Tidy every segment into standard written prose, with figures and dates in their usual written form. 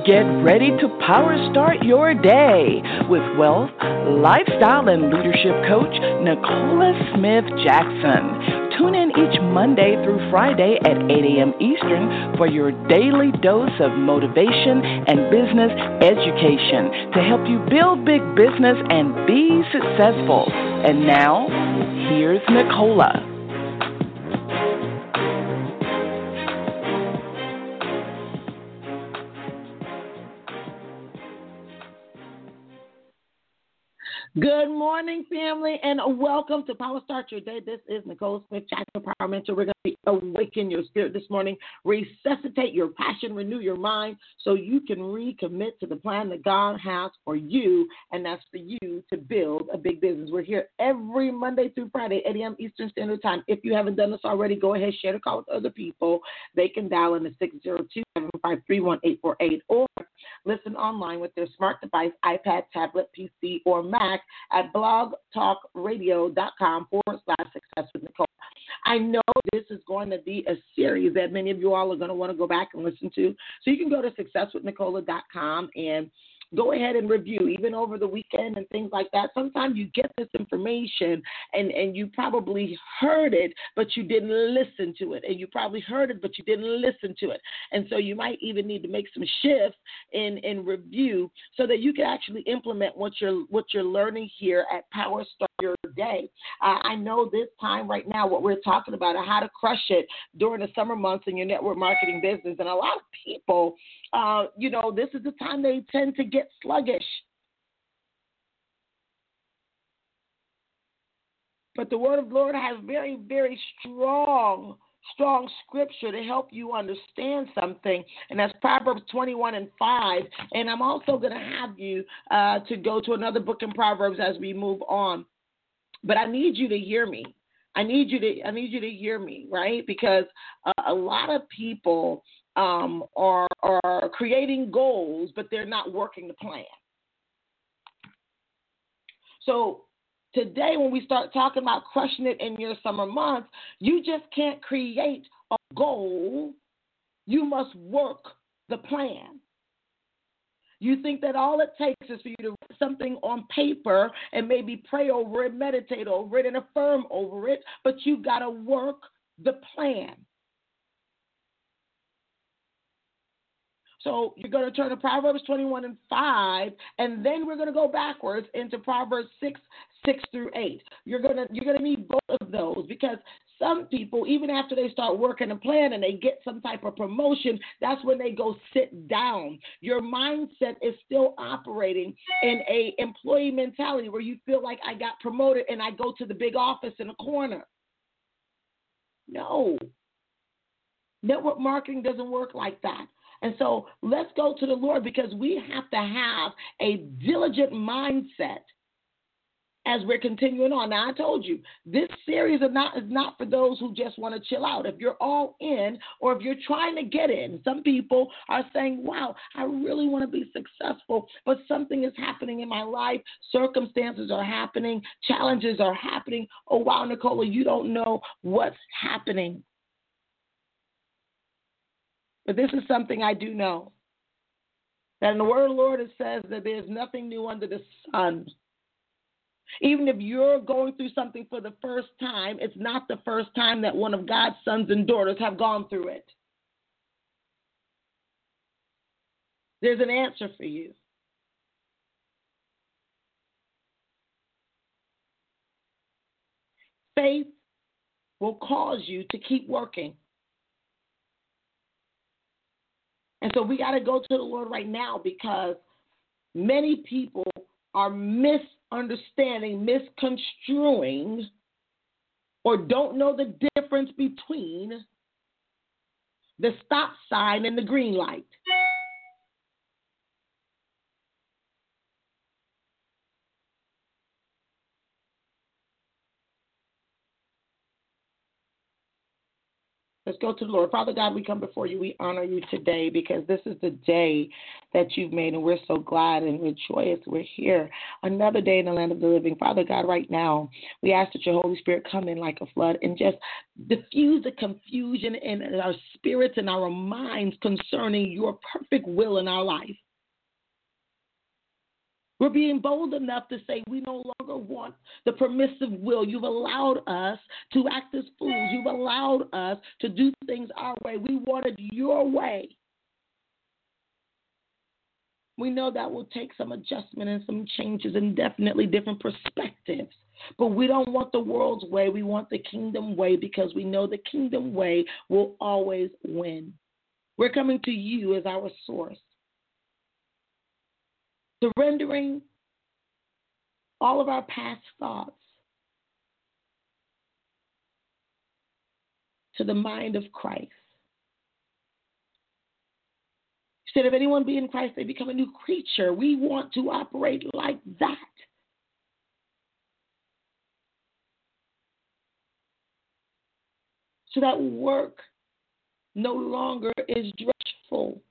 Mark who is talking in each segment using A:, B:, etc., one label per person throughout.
A: Get ready to power start your day with wealth, lifestyle, and leadership coach Nicola Smith Jackson. Tune in each Monday through Friday at 8 a.m. Eastern for your daily dose of motivation and business education to help you build big business and be successful. And now, here's Nicola.
B: Good morning, family, and welcome to Power Start Your Day. This is Nicole Smith Jackson, Power Mentor. We're going to awaken your spirit this morning, resuscitate your passion, renew your mind so you can recommit to the plan that God has for you, and that's for you to build a big business. We're here every Monday through Friday, 8 a.m. Eastern Standard Time. If you haven't done this already, go ahead, share the call with other people. They can dial in to 602-753-1848 or listen online with their smart device, iPad, tablet, PC, or Mac at blogtalkradio.com/Success with Nicole. I know this is going to be a series that many of you all are going to want to go back and listen to. So you can go to successwithnicola.com and go ahead and review, even over the weekend and things like that. Sometimes you get this information and you probably heard it, but you didn't listen to it. And you probably heard it, but you didn't listen to it. And so you might even need to make some shifts in review so that you can actually implement what you're learning here at Power Start Your Day. I know this time right now what we're talking about is how to crush it during the summer months in your network marketing business. And a lot of people, this is the time they tend to get sluggish. But the word of the Lord has very, very strong scripture to help you understand something, and that's Proverbs 21:5. And I'm also going to have you to go to another book in Proverbs as we move on. But I need you to hear me. I need you to hear me, right? Because a lot of people are creating goals, but they're not working the plan. So today, when we start talking about crushing it in your summer months, you just can't create a goal. You must work the plan. You think that all it takes is for you to write something on paper and maybe pray over it, meditate over it, and affirm over it, but you got to work the plan. So you're going to turn to Proverbs 21:5, and then we're going to go backwards into Proverbs 6:6-8. You're going to need both of those because some people, even after they start working a plan and they get some type of promotion, that's when they go sit down. Your mindset is still operating in a employee mentality where you feel like I got promoted and I go to the big office in the corner. No. Network marketing doesn't work like that. And so let's go to the Lord because we have to have a diligent mindset as we're continuing on. Now, I told you, this series is not for those who just want to chill out. If you're all in or if you're trying to get in, some people are saying, wow, I really want to be successful, but something is happening in my life. Circumstances are happening. Challenges are happening. Oh, wow, Nicola, you don't know what's happening. But this is something I do know. That in the word of the Lord it says that there's nothing new under the sun. Even if you're going through something for the first time, it's not the first time that one of God's sons and daughters have gone through it. There's an answer for you. Faith will cause you to keep working. And so we got to go to the Lord right now because many people are misunderstanding, misconstruing, or don't know the difference between the stop sign and the green light. Let's go to the Lord. Father God, we come before you. We honor you today because this is the day that you've made, and we're so glad and we're joyous. We're here another day in the land of the living. Father God, right now, we ask that your Holy Spirit come in like a flood and just diffuse the confusion in our spirits and our minds concerning your perfect will in our life. We're being bold enough to say we no longer want the permissive will. You've allowed us to act as fools. You've allowed us to do things our way. We wanted your way. We know that will take some adjustment and some changes and definitely different perspectives. But we don't want the world's way. We want the kingdom way because we know the kingdom way will always win. We're coming to you as our source, surrendering all of our past thoughts to the mind of Christ. He said, if anyone be in Christ, they become a new creature. We want to operate like that. So that work no longer is dreadful.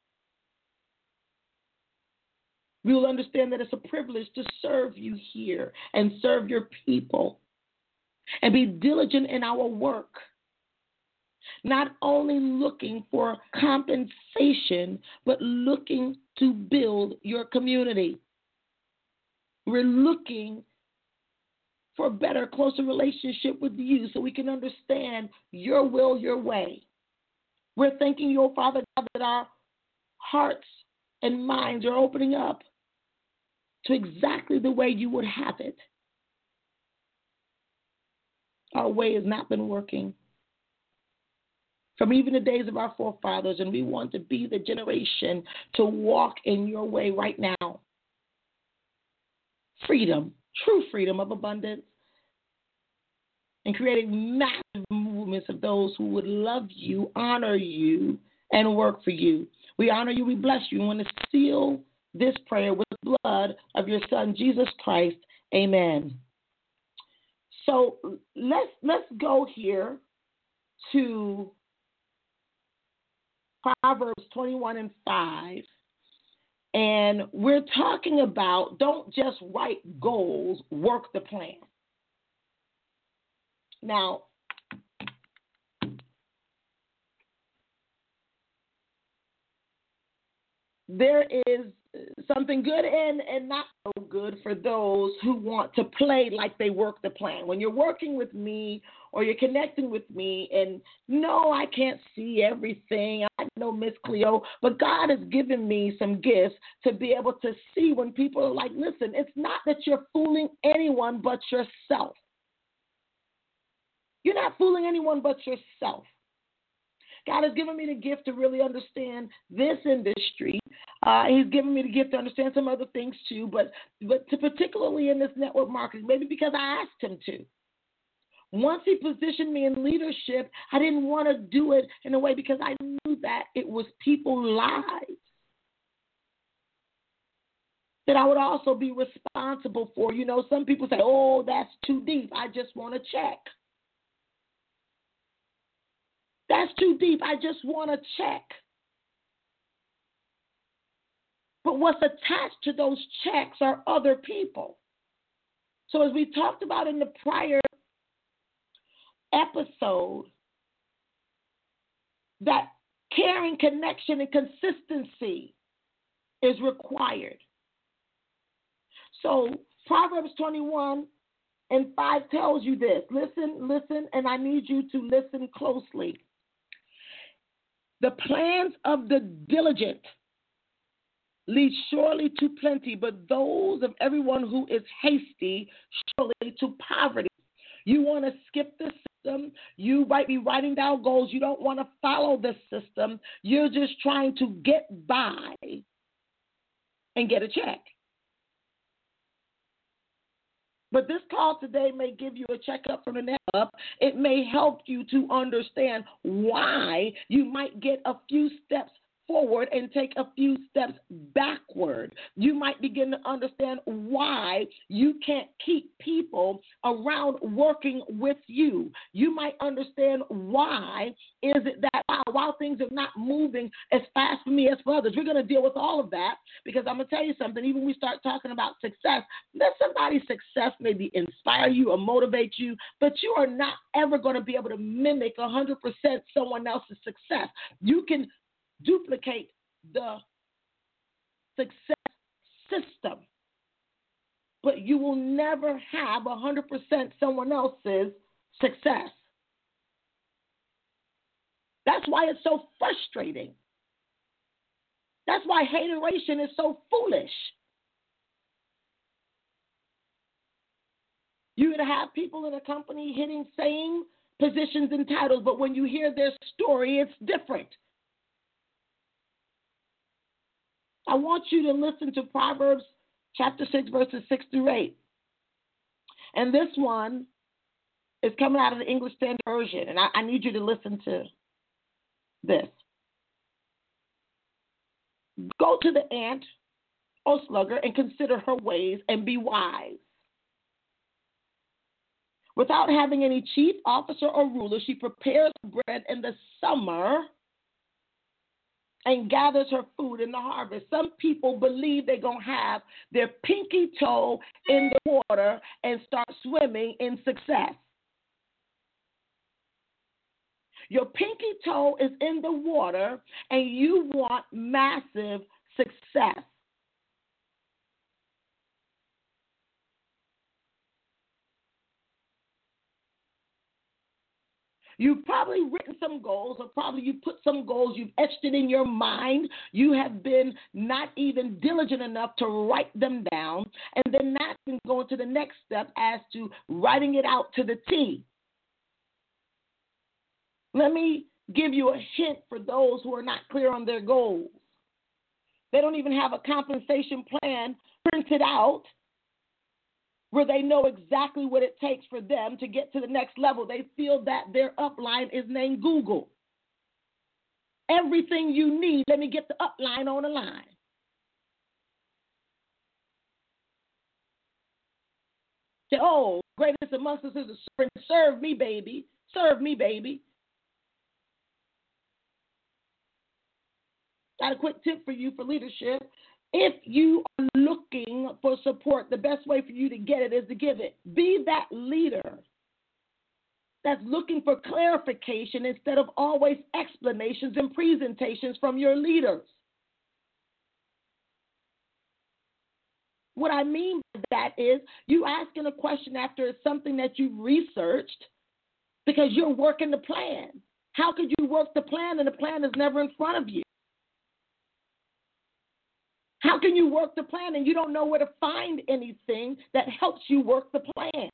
B: We will understand that it's a privilege to serve you here and serve your people and be diligent in our work, not only looking for compensation, but looking to build your community. We're looking for a better, closer relationship with you so we can understand your will, your way. We're thanking you, Father God, that our hearts and minds are opening up to exactly the way you would have it. Our way has not been working from even the days of our forefathers, and we want to be the generation to walk in your way right now. Freedom, true freedom of abundance, and creating massive movements of those who would love you, honor you, and work for you. We honor you, we bless you. We want to seal this prayer with the blood of your Son, Jesus Christ. Amen. So let's go here to Proverbs 21:5. And we're talking about don't just write goals, work the plan. Now, there is something good and not so good for those who want to play like they work the plan. When you're working with me or you're connecting with me, and no, I can't see everything. I know Miss Cleo, but God has given me some gifts to be able to see when people are like, listen, it's not that you're fooling anyone but yourself. You're not fooling anyone but yourself. God has given me the gift to really understand this industry. He's given me the gift to understand some other things too, but to particularly in this network marketing, maybe because I asked him to. Once he positioned me in leadership, I didn't want to do it in a way because I knew that it was people's lives that I would also be responsible for. You know, some people say, oh, that's too deep. I just want to check. That's too deep. I just want to check. But what's attached to those checks are other people. So as we talked about in the prior episode, that caring, connection, and consistency is required. So Proverbs 21:5 tells you this. Listen, and I need you to listen closely. The plans of the diligent lead surely to plenty, but those of everyone who is hasty surely to poverty. You want to skip the system. You might be writing down goals. You don't want to follow the system. You're just trying to get by and get a check. But this call today may give you a checkup from the neck up. It may help you to understand why you might get a few steps forward and take a few steps backward. You might begin to understand why you can't keep people around working with you. You might understand why is it that while things are not moving as fast for me as for others. We're going to deal with all of that because I'm going to tell you something. Even when we start talking about success, let somebody's success maybe inspire you or motivate you, but you are not ever going to be able to mimic 100% someone else's success. You can duplicate the success system, but you will never have 100% someone else's success. That's why it's so frustrating. That's why hateration is so foolish. You're going to have people in a company hitting same positions and titles, but when you hear their story, it's different. I want you to listen to Proverbs chapter 6, verses 6 through 8. And this one is coming out of the English Standard Version, and I need you to listen to this. Go to the ant, O sluggard, and consider her ways and be wise. Without having any chief officer or ruler, she prepares bread in the summer and gathers her food in the harvest. Some people believe they're going to have their pinky toe in the water and start swimming in success. Your pinky toe is in the water and you want massive success. You've probably written some goals, or probably you put some goals, you've etched it in your mind. You have been not even diligent enough to write them down, and then that's been going to the next step as to writing it out to the T. Let me give you a hint for those who are not clear on their goals. They don't even have a compensation plan printed out where they know exactly what it takes for them to get to the next level. They feel that their upline is named Google. Everything you need, let me get the upline on the line. Say, oh, greatest amongst us is a servant. Serve me, baby. Serve me, baby. Got a quick tip for you for leadership. If you are looking for support, the best way for you to get it is to give it. Be that leader that's looking for clarification instead of always explanations and presentations from your leaders. What I mean by that is you asking a question after it's something that you've researched because you're working the plan. How could you work the plan and the plan is never in front of you? How can you work the plan and you don't know where to find anything that helps you work the plan?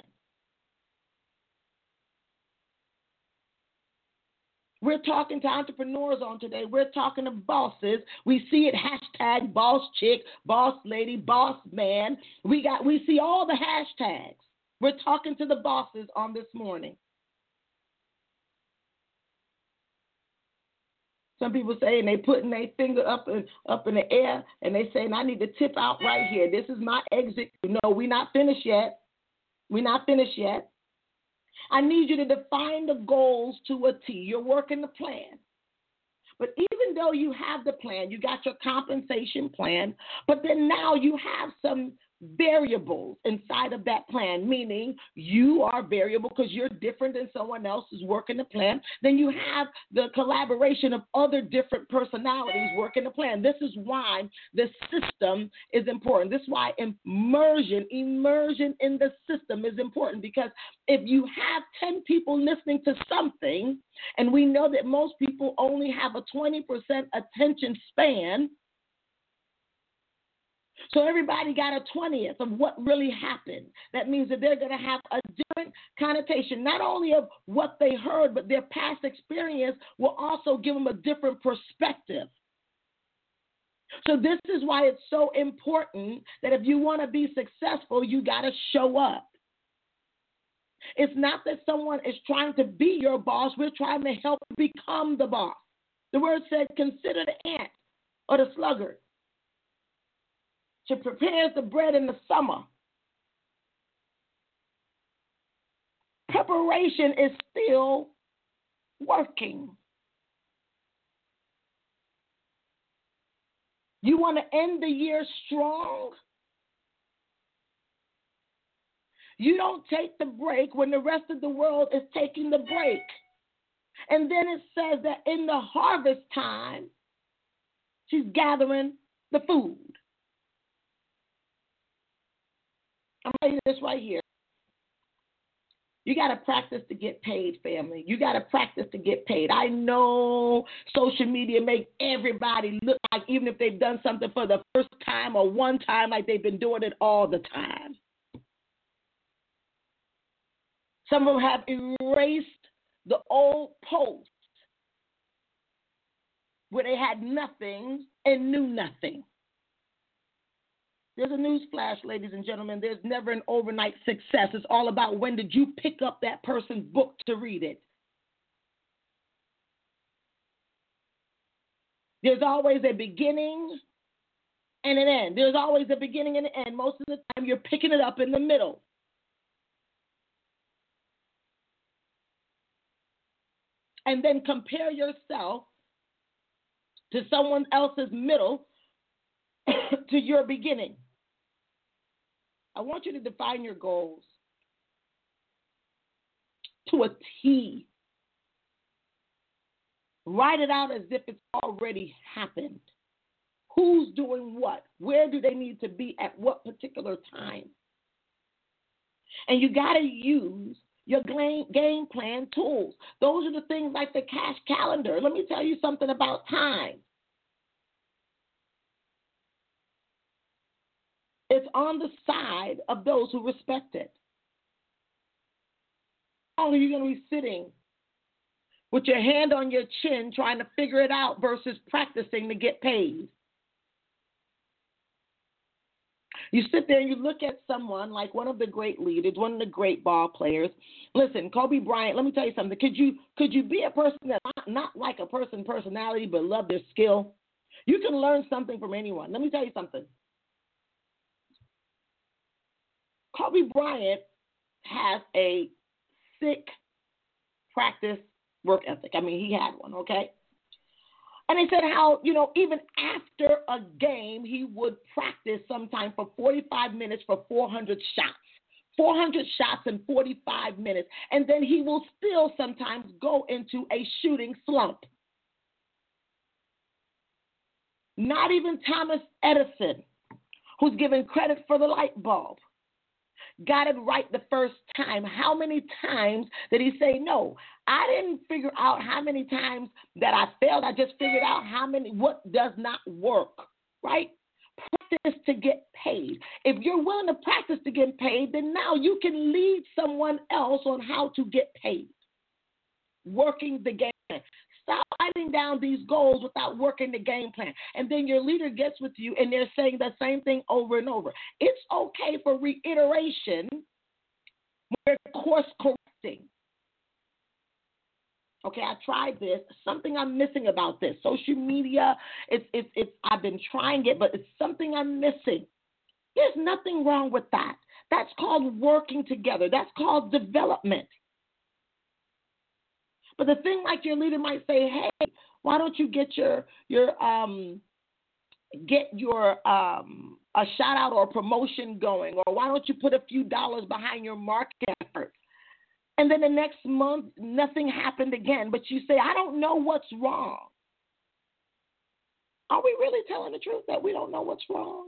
B: We're talking to entrepreneurs on today. We're talking to bosses. We see it hashtag boss chick, boss lady, boss man. We see all the hashtags. We're talking to the bosses on this morning. Some people say, and they putting their finger up in the air, and they saying, I need to tip out right here. This is my exit. No, we're not finished yet. We're not finished yet. I need you to define the goals to a T. You're working the plan. But even though you have the plan, you got your compensation plan, but then now you have some variables inside of that plan, meaning you are variable because you're different than someone else who's working the plan. Then you have the collaboration of other different personalities working the plan. This is why the system is important. This is why immersion in the system is important, because if you have 10 people listening to something, and we know that most people only have a 20% attention span, so everybody got a 20th of what really happened. That means that they're going to have a different connotation, not only of what they heard, but their past experience will also give them a different perspective. So this is why it's so important that if you want to be successful, you got to show up. It's not that someone is trying to be your boss. We're trying to help become the boss. The word said, consider the ant. or the sluggard. She prepares the bread in the summer. Preparation is still working. You want to end the year strong? You don't take the break when the rest of the world is taking the break. And then it says that in the harvest time, she's gathering the food. I'm writing this right here. You got to practice to get paid, family. You got to practice to get paid. I know social media make everybody look like, even if they've done something for the first time or one time, like they've been doing it all the time. Some of them have erased the old posts where they had nothing and knew nothing. There's a news flash, ladies and gentlemen. There's never an overnight success. It's all about when did you pick up that person's book to read it. There's always a beginning and an end. There's always a beginning and an end. Most of the time, you're picking it up in the middle. And then compare yourself to someone else's middle to your beginning. I want you to define your goals to a T. Write it out as if it's already happened. Who's doing what? Where do they need to be at what particular time? And you got to use your game plan tools. Those are the things like the cash calendar. Let me tell you something about time. It's on the side of those who respect it. How long are you going to be sitting with your hand on your chin trying to figure it out versus practicing to get paid? You sit there and you look at someone like one of the great leaders, one of the great ball players. Listen, Kobe Bryant, let me tell you something. Could you be a person that not like a personality but love their skill? You can learn something from anyone. Let me tell you something. Kobe Bryant has a sick practice work ethic. I mean, he had one, okay? And they said how, even after a game, he would practice sometime for 45 minutes for 400 shots. 400 shots in 45 minutes. And then he will still sometimes go into a shooting slump. Not even Thomas Edison, who's given credit for the light bulb, got it right the first time. How many times did he say no? I didn't figure out how many times that I failed. I just figured out what does not work, right? Practice to get paid. If you're willing to practice to get paid, then now you can lead someone else on how to get paid. Working the game plan. Stop writing down these goals without working the game plan. And then your leader gets with you and they're saying the same thing over and over. It's okay for reiteration when you're course correcting. Okay, I tried this. Something I'm missing about this. Social media, I've been trying it, but it's something I'm missing. There's nothing wrong with that. That's called working together. That's called development. But the thing, like your leader might say, hey, why don't you get a shout out or a promotion going, or why don't you put a few dollars behind your market efforts? And then the next month, nothing happened again. But you say, I don't know what's wrong. Are we really telling the truth that we don't know what's wrong?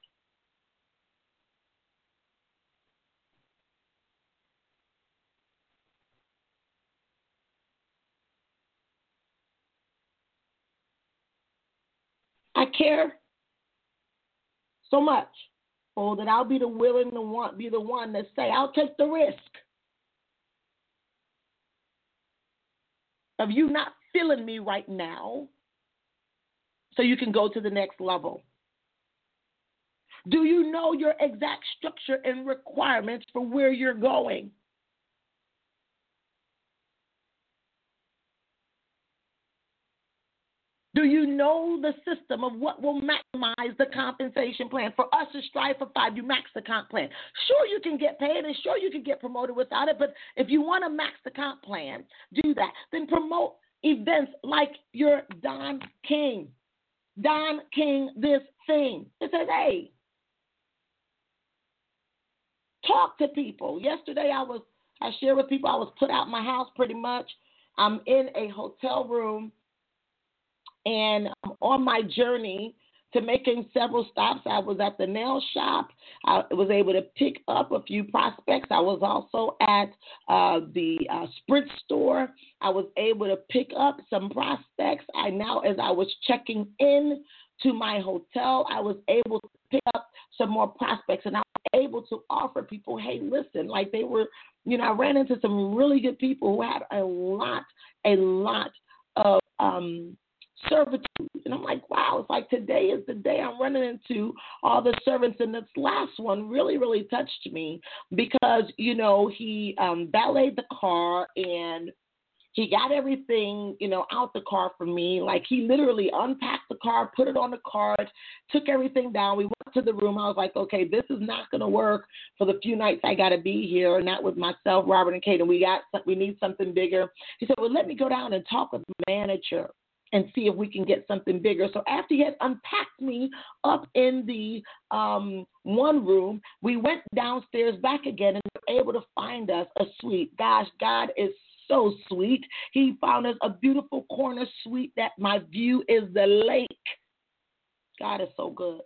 B: I care so much, that I'll be the one to say, I'll take the risk of you not feeling me right now so you can go to the next level. Do you know your exact structure and requirements for where you're going? Do you know the system of what will maximize the compensation plan? For us to strive for 5, you max the comp plan. Sure, you can get paid and sure you can get promoted without it, but if you want to max the comp plan, do that. Then promote events like your Don King. Don King this thing. It says, hey, talk to people. Yesterday I shared with people I was put out my house pretty much. I'm in a hotel room and I'm on my journey to making several stops. I was at the nail shop. I was able to pick up a few prospects. I was also at the Sprint store. I was able to pick up some prospects. As I was checking in to my hotel, I was able to pick up some more prospects, and I was able to offer people, hey, listen, like they were, I ran into some really good people who had a lot of servitude. And I'm like, wow, it's like today is the day I'm running into all the servants. And this last one really, really touched me because, he valeted the car and he got everything, out the car for me. Like he literally unpacked the car, put it on the cart, took everything down. We went to the room. I was like, okay, this is not going to work for the few nights I got to be here. And that was myself, Robert, and Kate. And we need something bigger. He said, well, let me go down and talk with the manager and see if we can get something bigger. So after he had unpacked me up in the one room, we went downstairs back again and were able to find us a suite. Gosh, God is so sweet. He found us a beautiful corner suite that my view is the lake. God is so good.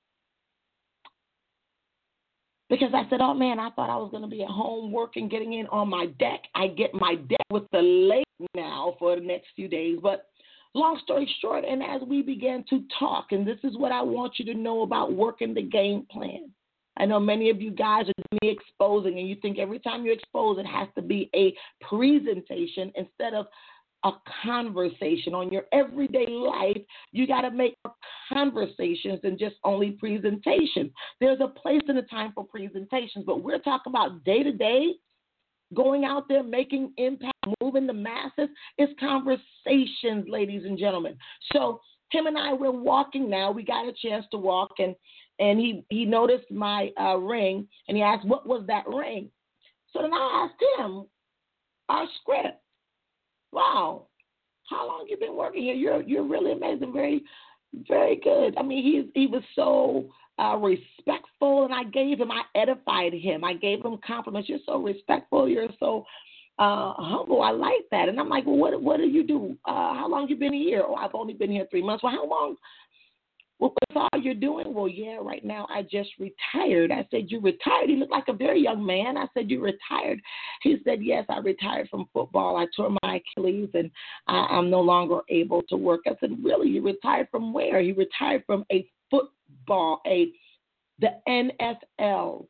B: Because I said, oh, man, I thought I was going to be at home working, getting in on my deck. I get my deck with the lake now for the next few days. But long story short, and as we began to talk, and this is what I want you to know about working the game plan. I know many of you guys are doing exposing, and you think every time you expose, it has to be a presentation instead of a conversation. On your everyday life, you got to make conversations and just only presentations. There's a place and a time for presentations, but we're talking about day-to-day, going out there, making impact, moving the masses. It's conversations, ladies and gentlemen. So him and I, we're walking now. We got a chance to walk, and he noticed my ring, and he asked, what was that ring? So then I asked him, our script. Wow, how long you been working here? You're really amazing, very, very good. I mean, he was so respectful, and I edified him. I gave him compliments. You're so respectful. You're so humble. I like that. And I'm like, well, what do you do? How long you been here? Oh, I've only been here 3 months. Well, how long? Well, what's all you're doing? Well, yeah, right now I just retired. I said, you retired? He looked like a very young man. I said, you retired? He said, yes, I retired from football. I tore my Achilles, and I'm no longer able to work. I said, really? You retired from where? He retired from a football, the NFL.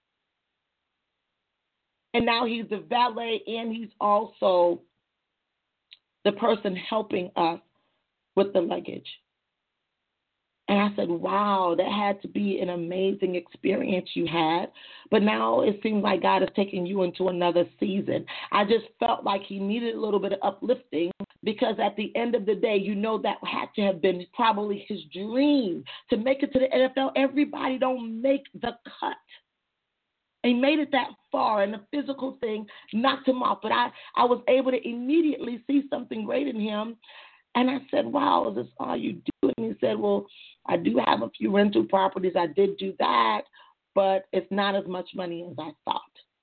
B: And now he's the valet, and he's also the person helping us with the luggage. And I said, wow, that had to be an amazing experience you had. But now it seems like God is taking you into another season. I just felt like he needed a little bit of uplifting because at the end of the day, that had to have been probably his dream to make it to the NFL. Everybody don't make the cut. He made it that far, and the physical thing knocked him off. But I was able to immediately see something great in him. And I said, wow, is this all you do? And he said, well, I do have a few rental properties. I did do that, but it's not as much money as I thought.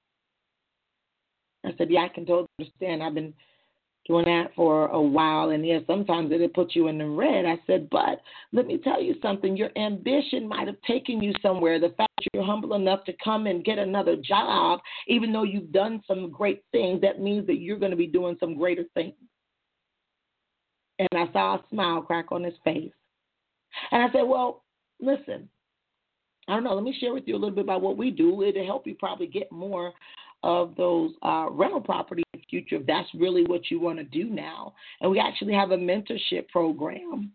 B: I said, yeah, I can totally understand. I've been doing that for a while, and yeah, sometimes it'll put you in the red. I said, but let me tell you something. Your ambition might have taken you somewhere. The fact that you're humble enough to come and get another job, even though you've done some great things, that means that you're going to be doing some greater things. And I saw a smile crack on his face. And I said, well, listen, I don't know. Let me share with you a little bit about what we do. It'll help you probably get more of those rental property in the future if that's really what you want to do now. And we actually have a mentorship program.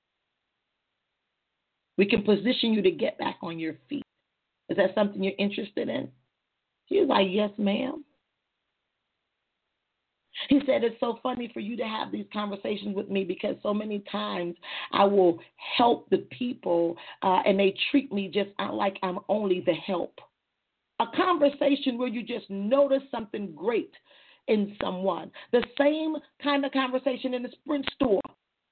B: We can position you to get back on your feet. Is that something you're interested in? He was like, yes, ma'am. He said, it's so funny for you to have these conversations with me because so many times I will help the people and they treat me just like I'm only the help. A conversation where you just notice something great in someone. The same kind of conversation in the Sprint store.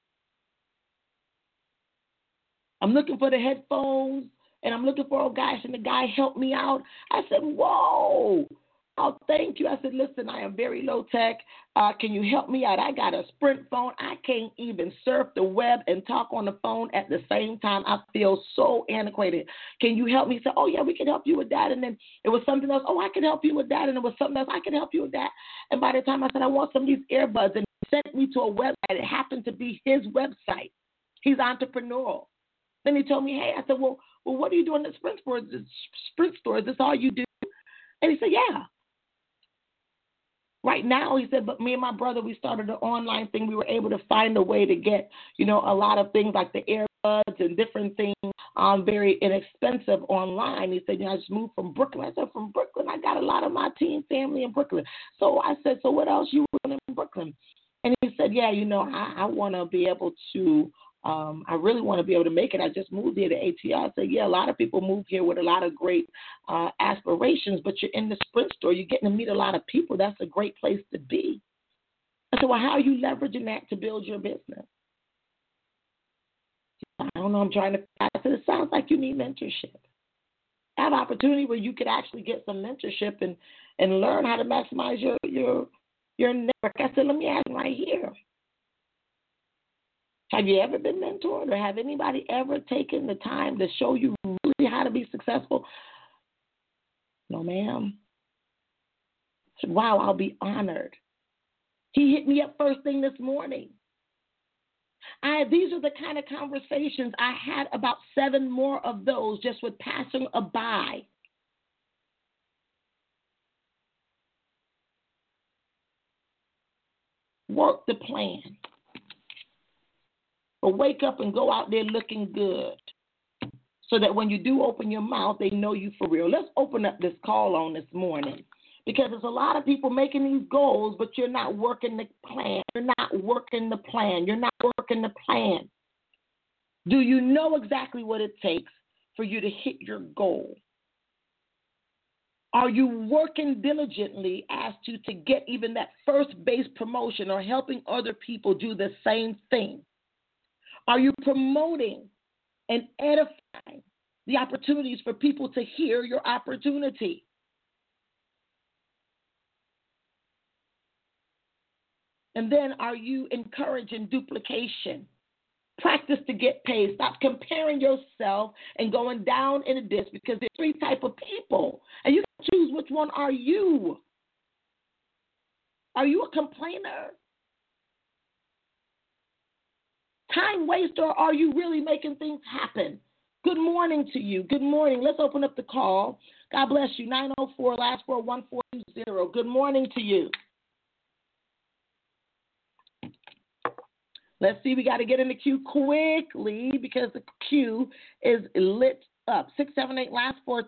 B: I'm looking for the headphones and I'm looking for, oh gosh, and the guy helped me out. I said, whoa. Oh, thank you. I said, listen, I am very low tech. Can you help me out? I got a Sprint phone. I can't even surf the web and talk on the phone at the same time. I feel so antiquated. Can you help me? He said, oh, yeah, we can help you with that. And then it was something else. Oh, I can help you with that. And it was something else. I can help you with that. And by the time I said, I want some of these earbuds, and he sent me to a website. It happened to be his website. He's entrepreneurial. Then he told me, hey, I said, well, what are you doing at Sprint store? Sprint store, is this all you do? And he said, yeah. Right now, he said, but me and my brother, we started an online thing. We were able to find a way to get, a lot of things like the earbuds and different things very inexpensive online. He said, I just moved from Brooklyn. I said, from Brooklyn? I got a lot of my team family in Brooklyn. So I said, so what else you were doing in Brooklyn? And he said, yeah, I want to be able to, I really want to be able to make it. I just moved here to ATL. I said, yeah, a lot of people move here with a lot of great aspirations, but you're in the Sprint store. You're getting to meet a lot of people. That's a great place to be. I said, well, how are you leveraging that to build your business? I don't know. I'm trying to. I said, it sounds like you need mentorship. Have opportunity where you could actually get some mentorship and learn how to maximize your network. I said, let me ask right here. Have you ever been mentored, or have anybody ever taken the time to show you really how to be successful? No, ma'am. I said, wow, I'll be honored. He hit me up first thing this morning. These are the kind of conversations I had, about 7 more of those just with passing a by. Work the plan. Or wake up and go out there looking good so that when you do open your mouth, they know you for real. Let's open up this call on this morning because there's a lot of people making these goals, but you're not working the plan. You're not working the plan. You're not working the plan. Do you know exactly what it takes for you to hit your goal? Are you working diligently as to get even that first base promotion or helping other people do the same thing? Are you promoting and edifying the opportunities for people to hear your opportunity? And then are you encouraging duplication? Practice to get paid. Stop comparing yourself and going down in a ditch because there's 3 types of people. And you can choose which one are you. Are you a complainer? Time waster, or are you really making things happen? Good morning to you. Good morning. Let's open up the call. God bless you. 904, last 4, 1420. Good morning to you. Let's see. We got to get in the queue quickly because the queue is lit up. 678, last 4,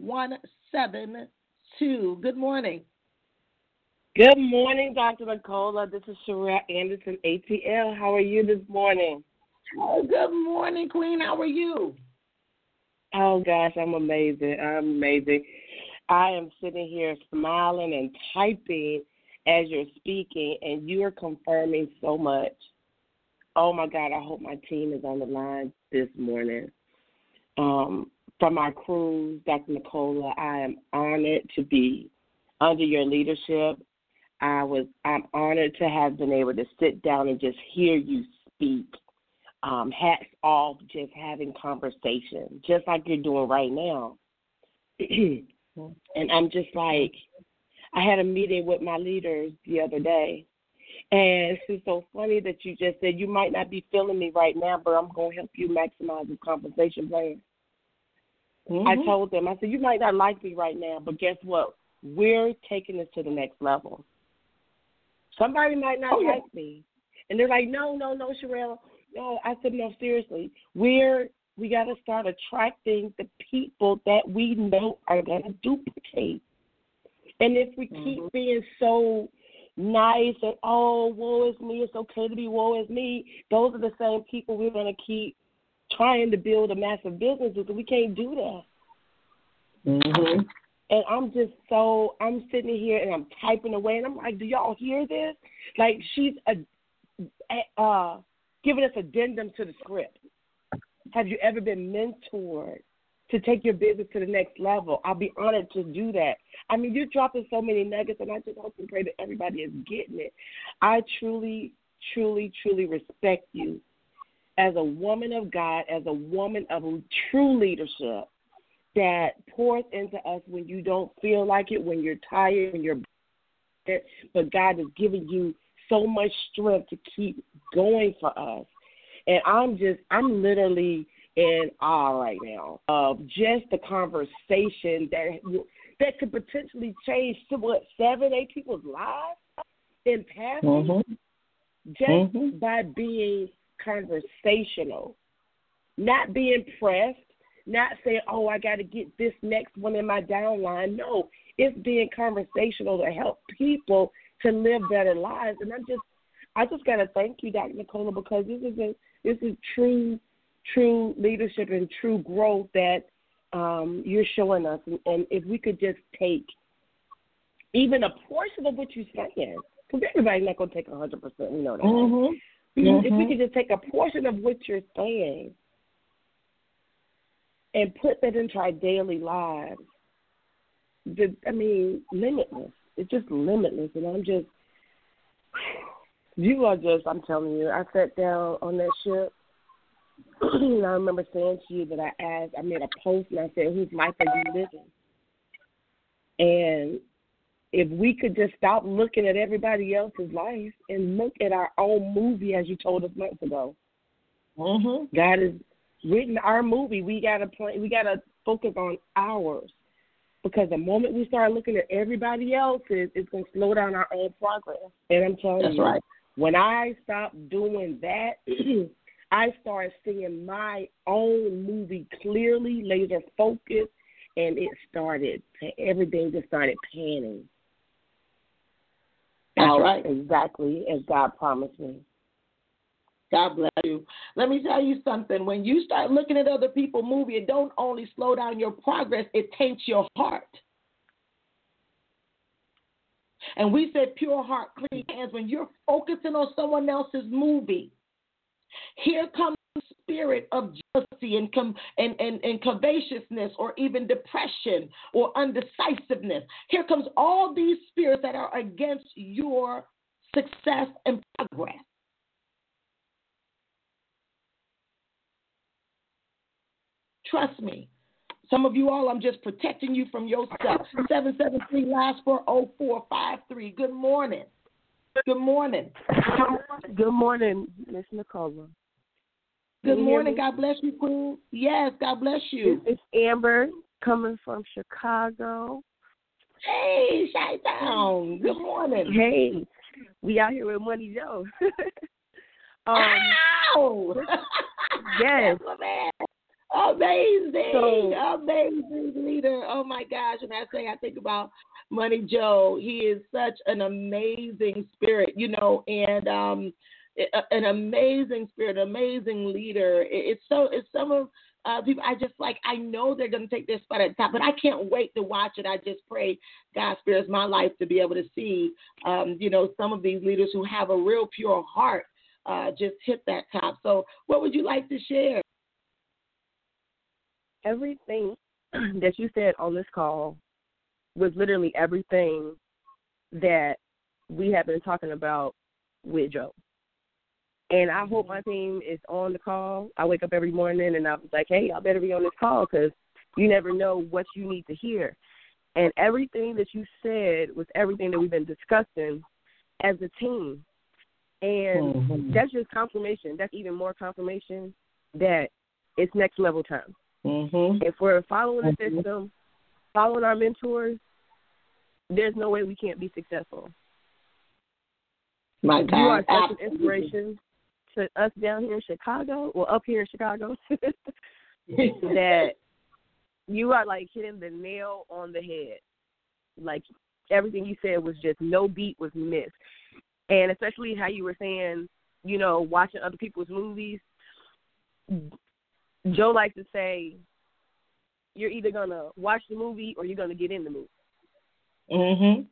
B: 2172. Good morning.
C: Good morning, Dr. Nicola. This is Sherelle Anderson, ATL. How are you this morning?
B: Oh, good morning, Queen. How are you?
C: Oh, gosh, I'm amazing. I am sitting here smiling and typing as you're speaking, and you are confirming so much. Oh, my God, I hope my team is on the line this morning. From our cruise, Dr. Nicola, I am honored to be under your leadership. I'm honored to have been able to sit down and just hear you speak. Hats off, just having conversation, just like you're doing right now. And I'm just like, I had a meeting with my leaders the other day, and it's so funny that you just said you might not be feeling me right now, but I'm going to help you maximize the compensation plan. Mm-hmm. I told them, I said, you might not like me right now, but guess what? We're taking this to the next level. Somebody might not like me. And they're like, no, Sherelle. No, I said, no, seriously. We got to start attracting the people that we know are going to duplicate. And if we keep being so nice and, oh, woe is me, it's okay to be woe is me, those are the same people we're going to keep trying to build a massive business with. We can't do that.
B: Mm-hmm.
C: And I'm sitting here and I'm typing away, and I'm like, do y'all hear this? Like, she's giving us addendum to the script. Have you ever been mentored to take your business to the next level? I'll be honored to do that. I mean, you're dropping so many nuggets, and I just hope and pray that everybody is getting it. I truly, truly, truly respect you as a woman of God, as a woman of true leadership that pours into us when you don't feel like it, when you're tired, when you're tired, but God has given you so much strength to keep going for us. And I'm literally in awe right now of just the conversation that could potentially change to 7-8 people's lives in passing, just by being conversational, not being pressed, not saying, oh, I got to get this next one in my downline. No, it's being conversational to help people to live better lives. And I just got to thank you, Dr. Nicola, because this is true leadership and true growth that you're showing us. And if we could just take even a portion of what you're saying, because everybody's not going to take 100%, we know that. Mm-hmm. If we could just take a portion of what you're saying and put that into our daily lives, limitless. It's just limitless. And I'm telling you, I sat down on that ship, and I remember saying to you that I made a post, and I said, whose life are you living? And if we could just stop looking at everybody else's life and look at our own movie, as you told us months ago. Mm-hmm. God has written our movie. We gotta focus on ours, because the moment we start looking at everybody else's, it's gonna slow down our own progress. And I'm telling you, right. When I stopped doing that, I started seeing my own movie clearly, laser focused, and everything just started panning.
B: That's right.
C: Exactly as God promised me.
B: God bless you. Let me tell you something. When you start looking at other people's movie, it don't only slow down your progress, it taints your heart. And we said pure heart, clean hands. When you're focusing on someone else's movie, here comes the spirit of jealousy and covetousness, or even depression or undecisiveness. Here comes all these spirits that are against your success and progress. Trust me. Some of you all, I'm just protecting you from yourself. 773 last 40453. Good morning. Good morning.
C: Good morning, Miss Nicola.
B: Good morning. God bless you, Queen. Yes, God bless you.
C: It's Amber coming from Chicago.
B: Hey, Chi-Town. Good morning.
C: Hey, we out here with Money Joe.
B: Ow!
C: Yes.
B: Amazing leader. Oh my gosh. And I think about Money Joe. He is such an amazing spirit, and an amazing spirit, amazing leader. It's some of people I know they're going to take their spot at the top, but I can't wait to watch it. I just pray God spares my life to be able to see, some of these leaders who have a real pure heart just hit that top. So what would you like to share?
C: Everything that you said on this call was literally everything that we have been talking about with Joe. And I hope my team is on the call. I wake up every morning and I'm like, hey, y'all better be on this call, because you never know what you need to hear. And everything that you said was everything that we've been discussing as a team. And that's just confirmation. That's even more confirmation that it's next level time. Mm-hmm. If we're following the system, following our mentors, there's no way we can't be successful.
B: My God.
C: You are such an inspiration to us down here in Chicago, up here in Chicago, that you are like hitting the nail on the head. Like everything you said was just no beat was missed. And especially how you were saying, you know, watching other people's movies. Joe likes to say, you're either going to watch the movie or you're going to get in the movie.
B: Mm-hmm.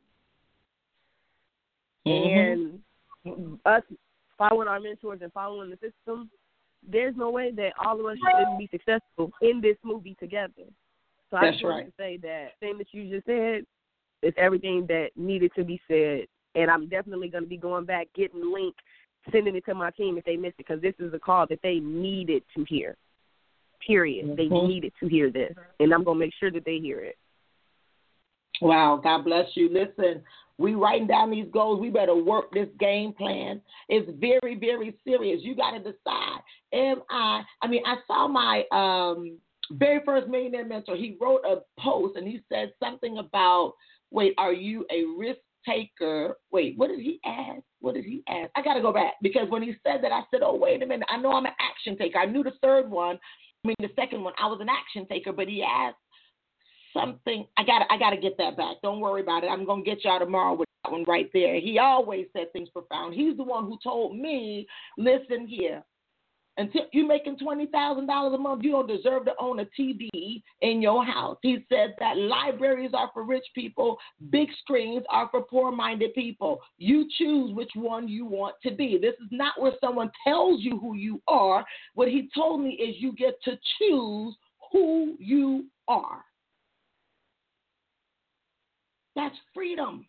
C: And us following our mentors and following the system, there's no way that all of us shouldn't be successful in this movie together. So I just wanted to say that thing that you just said is everything that needed to be said. And I'm definitely going to be going back, getting the link, sending it to my team if they missed it, because this is a call that they needed to hear, period. They needed to hear this, and I'm going to make sure that they hear it.
B: Wow, God bless you. Listen, we writing down these goals. We better work this game plan. It's very, very serious. You got to decide, I saw my very first millionaire mentor. He wrote a post, and he said something about, are you a risk taker? What did he ask? I got to go back, because when he said that, I said, oh, wait a minute. I know I'm an action taker. I knew the second one, I was an action taker, but he asked something. I got to get that back. Don't worry about it. I'm going to get y'all tomorrow with that one right there. He always said things profound. He's the one who told me, listen here, until you're making $20,000 a month, you don't deserve to own a TV in your house. He said that libraries are for rich people, big screens are for poor-minded people. You choose which one you want to be. This is not where someone tells you who you are. What he told me is you get to choose who you are. That's freedom.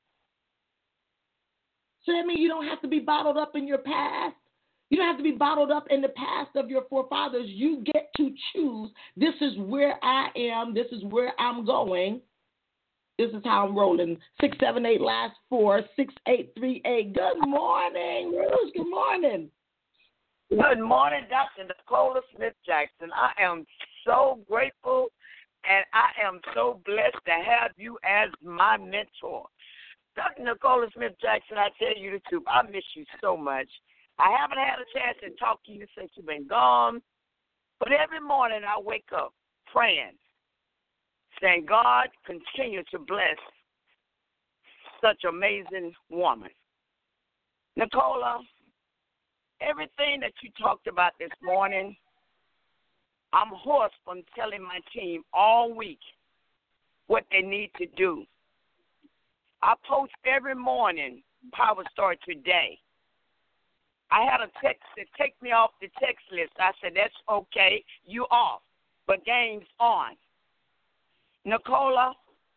B: So that means you don't have to be bottled up in your past. You don't have to be bottled up in the past of your forefathers. You get to choose. This is where I am. This is where I'm going. This is how I'm rolling. 678 last 4 6838. Good morning, Ruth. Good morning.
D: Good morning, Dr. Nicola Smith Jackson. I am so grateful and I am so blessed to have you as my mentor. Dr. Nicola Smith Jackson, I tell you the truth, I miss you so much. I haven't had a chance to talk to you since you've been gone, but every morning I wake up praying, saying, God, continue to bless such amazing woman. Nicola, everything that you talked about this morning, I'm hoarse from telling my team all week what they need to do. I post every morning, Power Start Today. I had a text that take me off the text list. I said, that's okay, you off, but game's on. Nicola,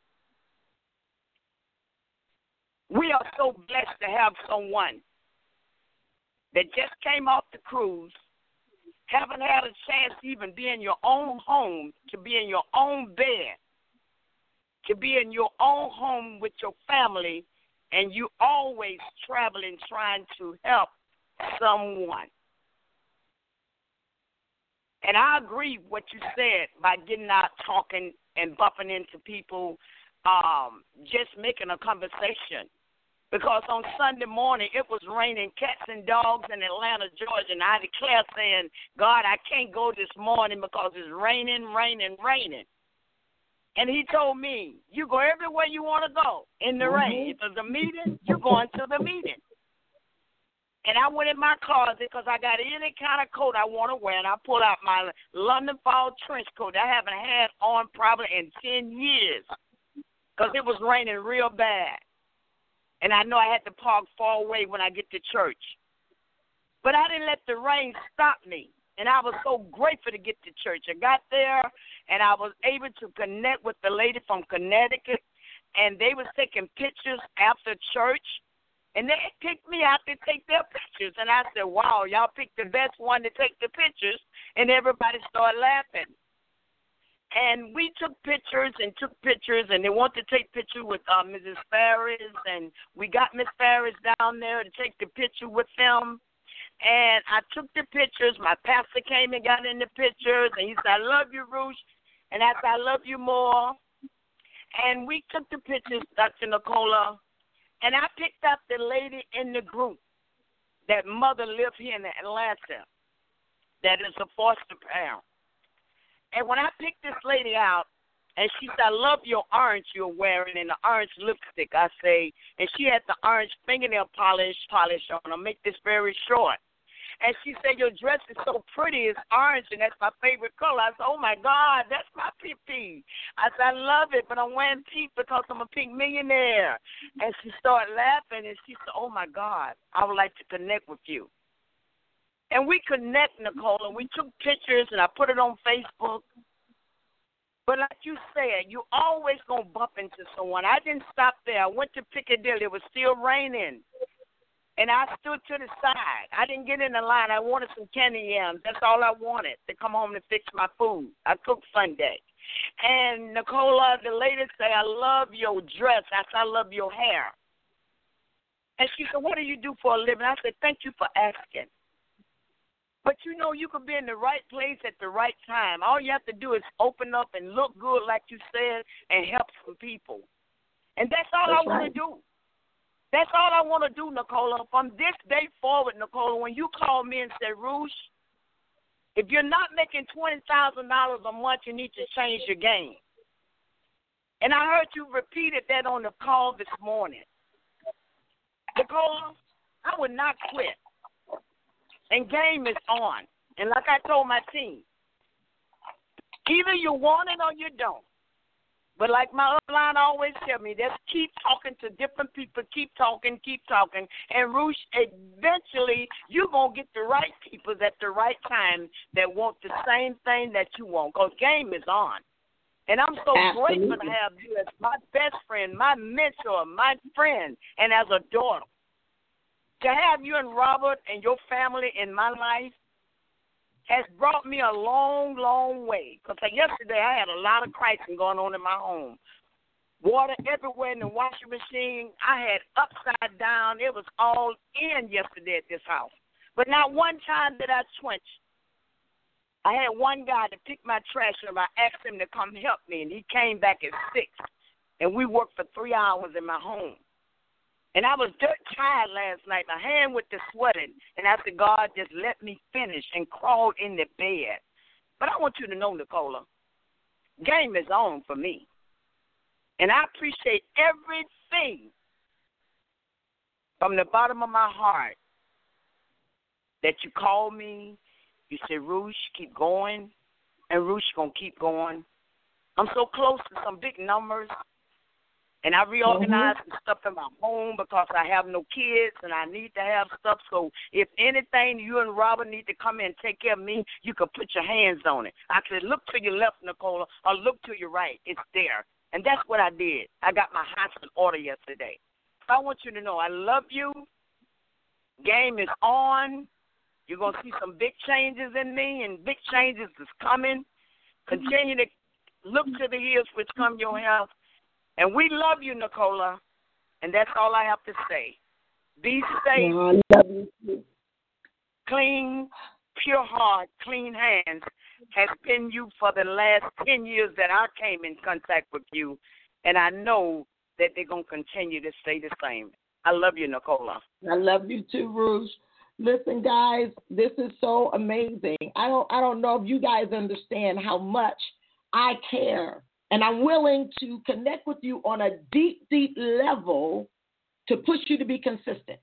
D: we are so blessed to have someone that just came off the cruise, haven't had a chance to even be in your own home, to be in your own bed, to be in your own home with your family, and you always traveling trying to help someone. And I agree with what you said by getting out talking and bumping into people, just making a conversation. Because on Sunday morning, it was raining cats and dogs in Atlanta, Georgia, and I declare saying, God, I can't go this morning because it's raining. And he told me, you go everywhere you want to go in the rain. If there's a meeting, you're going to the meeting. And I went in my closet because I got any kind of coat I want to wear, and I pulled out my London Fall trench coat I haven't had on probably in 10 years because it was raining real bad. And I know I had to park far away when I get to church. But I didn't let the rain stop me, and I was so grateful to get to church. I got there, and I was able to connect with the lady from Connecticut, and they was taking pictures after church. And they picked me out to take their pictures. And I said, wow, y'all picked the best one to take the pictures. And everybody started laughing. And we took pictures, and they wanted to take pictures with Mrs. Farris. And we got Miss Farris down there to take the picture with them. And I took the pictures. My pastor came and got in the pictures. And he said, I love you, Ruth. And I said, I love you more. And we took the pictures, Dr. Nicola. And I picked up the lady in the group, that mother lived here in Atlanta, that is a foster parent. And when I picked this lady out, And she said, I love your orange you're wearing and the orange lipstick. I say, and she had the orange fingernail polish on. I'll make this very short. And she said, your dress is so pretty. It's orange, and that's my favorite color. I said, oh, my God, that's my PP. I said, I love it, but I'm wearing pink because I'm a pink millionaire. And she started laughing, and she said, oh, my God, I would like to connect with you. And we connect, Nicole, and we took pictures, and I put it on Facebook. But like you said, you always going to bump into someone. I didn't stop there. I went to Piccadilly. It was still raining. And I stood to the side. I didn't get in the line. I wanted some candy yams. That's all I wanted, to come home and fix my food. I cooked Sunday. And Nicola, the lady said, I love your dress. I said, I love your hair. And she said, what do you do for a living? I said, thank you for asking. But, you know, you could be in the right place at the right time. All you have to do is open up and look good, like you said, and help some people. And that's all I want to do. That's all I want to do, Nicola. From this day forward, Nicola, when you call me and say, Roosh, if you're not making $20,000 a month, you need to change your game. And I heard you repeated that on the call this morning. Nicola, I would not quit. And game is on. And like I told my team, either you want it or you don't. But like my upline always tell me, just keep talking to different people, keep talking. And, Roosh, eventually you're going to get the right people at the right time that want the same thing that you want, because game is on. And I'm so grateful to have you as my best friend, my mentor, my friend, and as a daughter. To have you and Robert and your family in my life has brought me a long, long way. Because yesterday I had a lot of crisis going on in my home. Water everywhere in the washing machine. I had upside down. It was all in yesterday at this house. But not one time did I twitch. I had one guy to pick my trash up. I asked him to come help me, and he came back at 6. And we worked for 3 hours in my home. And I was dirt tired last night. My hand was sweating. And I said, God, just let me finish, and crawled in the bed. But I want you to know, Nicola, game is on for me. And I appreciate everything from the bottom of my heart that you called me. You said, Roosh, keep going. And Roosh going to keep going. I'm so close to some big numbers. And I reorganized some stuff in my home because I have no kids and I need to have stuff. So if anything, you and Robert need to come in and take care of me, you can put your hands on it. I said, look to your left, Nicola, or look to your right. It's there. And that's what I did. I got my house in order yesterday. So I want you to know I love you. Game is on. You're going to see some big changes in me, and big changes is coming. Continue to look to the hills which come your help. And we love you, Nicola, and that's all I have to say. Be safe, clean, pure heart, clean hands has been you for the last 10 years that I came in contact with you, and I know that they're going to continue to stay the same. I love you, Nicola.
B: I love you too, Roosh. Listen, guys, this is so amazing. I don't know if you guys understand how much I care. And I'm willing to connect with you on a deep, deep level to push you to be consistent.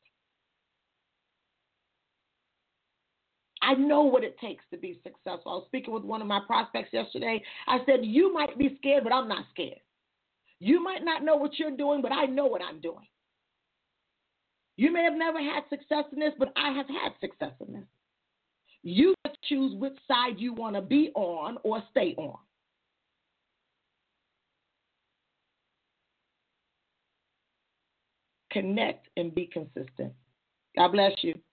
B: I know what it takes to be successful. I was speaking with one of my prospects yesterday. I said, you might be scared, but I'm not scared. You might not know what you're doing, but I know what I'm doing. You may have never had success in this, but I have had success in this. You choose which side you want to be on or stay on. Connect and be consistent. God bless you.